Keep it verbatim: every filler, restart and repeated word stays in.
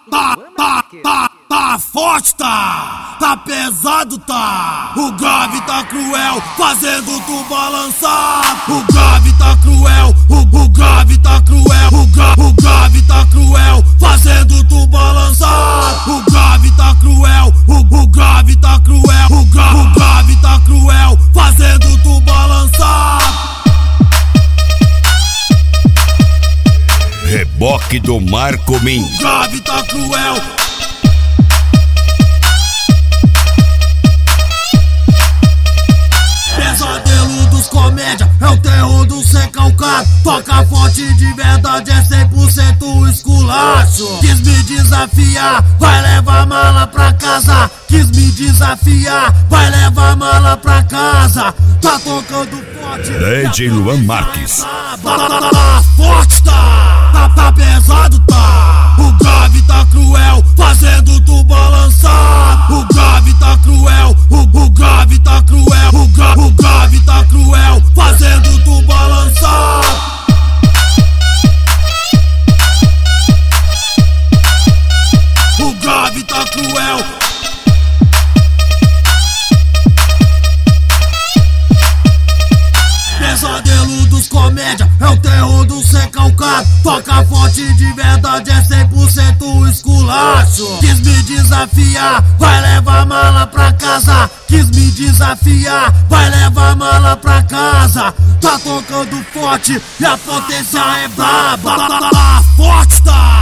tá, tá, tá, tá forte, tá, tá pesado, tá. O grave tá cruel, fazendo tu balançar. O grave tá cruel, o, o grave tá cruel, o, gra, o grave tá cruel, fazendo tu balançar. O grave tá cruel, o, o grave tá cruel, o, gra, o grave tá cruel, fazendo tu balançar. Reboque do Marco Min. O grave tá cruel. Pesadelo dos comédia, é o terror do sem calcado. Toca forte de verdade, é cem por cento esculacho. Quis me desafiar, vai levar mala pra casa. Quis me desafiar, vai levar mala pra casa. Tá tocando forte, D J Luan Marques. Tá, tá, tá, tá forte, tá, tá, tá pesado, tá. O grave tá cruel, fazendo tu balançar. O grave tá cruel, o, o grave tá cruel, o, gra, o grave tá cruel, fazendo tu balançar. O grave tá cruel. Pesadelo dos comédia, é o terror do sem calcado. Toca forte de verdade, é cem por cento esculacho. Quis me desafiar, vai levar mala pra casa. Quis me desafiar, vai levar mala pra casa. Tá tocando forte e a potência é braba. Tá, tá, tá, tá forte, tá.